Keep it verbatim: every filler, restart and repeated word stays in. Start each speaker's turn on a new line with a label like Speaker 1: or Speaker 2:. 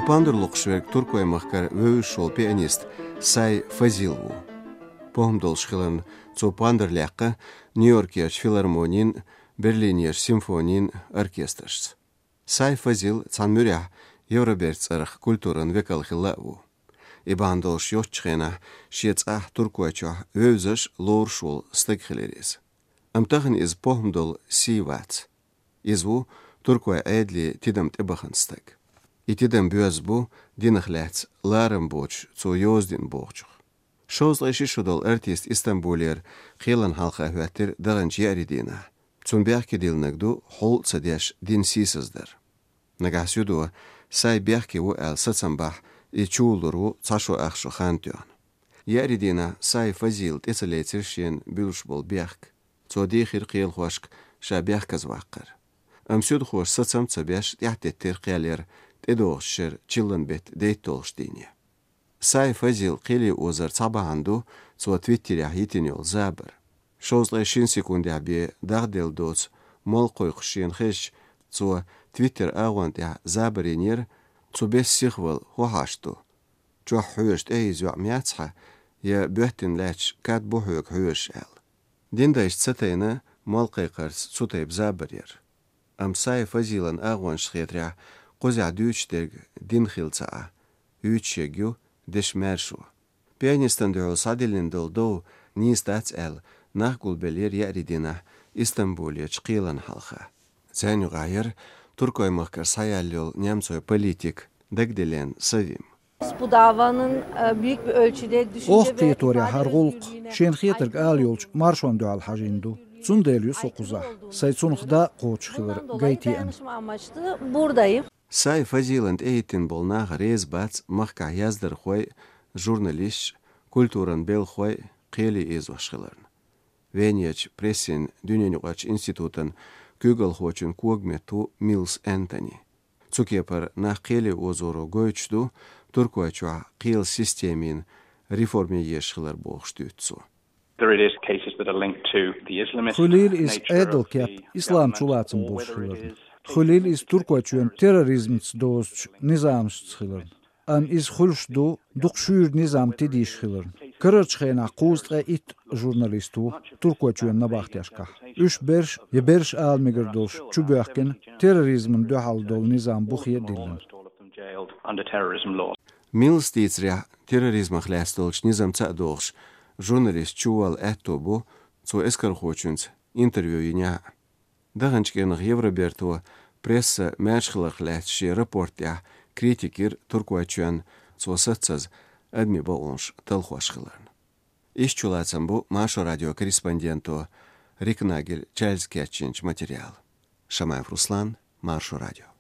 Speaker 1: Япандырлық Туркуя махкар вövüşol pianist Сай Фазилву. Pohumdolşkılın Цопандырлякка Нью-Йоркеш филармонин, Берлинеш симфонин оркестрс. Сай Фазил цанмүря Евроберцарх культурын векалхиллаву. Ибандолш йотчхена шиецах туркуача вövзеш лоршул стыкхилерис. Амтахын из pohumdol сивац. Изву туркуя эдли тидам тебахынстык. И тидам бюзбу динахляц ларым боч цо йоздин бочух. Шозлайши шудол артист Истанбулер хилан халха хватир дагынч яридина. Цунбяхки дилнагду хол цадяш динсисыздыр. Нагасюду сай бяхки у эл сацамбах и чулуру цашу ахшу хантюан. Яридина сай Фазил тесалейцершен бюлшбол бяхк. Цо дихир қийл хуашк ша бяхказваққыр. Амсюд хуаш сацам цабяш тяхтеттер қиялер тедоғшыр чиллан бет дейттолштине. Сай Фазил қили озар цабаанду цо твиттеря хитинел забыр. Шозлай шин секундя бе дагдел доц мол қойқшин хеш цо твиттер агуантя забыринер цо бес сихвал хуахашту. Чо хуешт эйзю мяцха я бөттин лач кат бухуек хуеш эл. Диндайш цатайна мол қойқарц цутайб забырер. Ам Сай Фазилан агуан шхетря қозя дючтерг динхилцаа. Ючегю дешмершу. Пианистан дöl sadilin doldo нистац эл нахгул белер яридина Истанбуле чқилан халха. Зәню гайыр Туркой махкар sayallol немцой политик дагделен савим.
Speaker 2: Bu davanın büyük bir ölçüde düşünce
Speaker 3: Oh territoria hargulq şenxieterg al yolç marşon döl hajindu. Zundelius sokuza. Saytsunxda qoçxılır gaytian.
Speaker 2: Buradayım.
Speaker 1: Сай Фазиланд эйтин болнах резбац махка яздыр хой журналист культуран бел хой қели эзвашхыларн. Венеч прессин дүненюгач институтын күгіл хочын куагмету Милс Энтони. Цукепар нах қели озору гойчду туркуачуа қил системин реформе ешхылар боғштуйтсу.
Speaker 3: Хулил из эдэлкеп ислам чулацын болшхыларн. Хулил из туркуачуен терроризмц доосч низамшхыларн. Ам из хулшду духшур низам тидишхыларн. Кырырчхена қуздға ит журналисту туркуачуен набахтяшка. Үш берш еберш алмигердолш чубяхкен терроризмын дөхалдол низам бухия дилін.
Speaker 1: Милс тицря терроризма хлястолч низам цадолш журналист чувал эттобу цо эскар хочунц интервью иня. Дағанчкенық Евроберту пресса мәчхылық ләтші рапортя критикер туркуачуен цо сатсаз адми болонш талхуашхыларн. Иш чулацам бу Маша радио корреспонденту Рикнагель Чайльз Кетчинч материал. Шамаев Руслан, Маршу радио.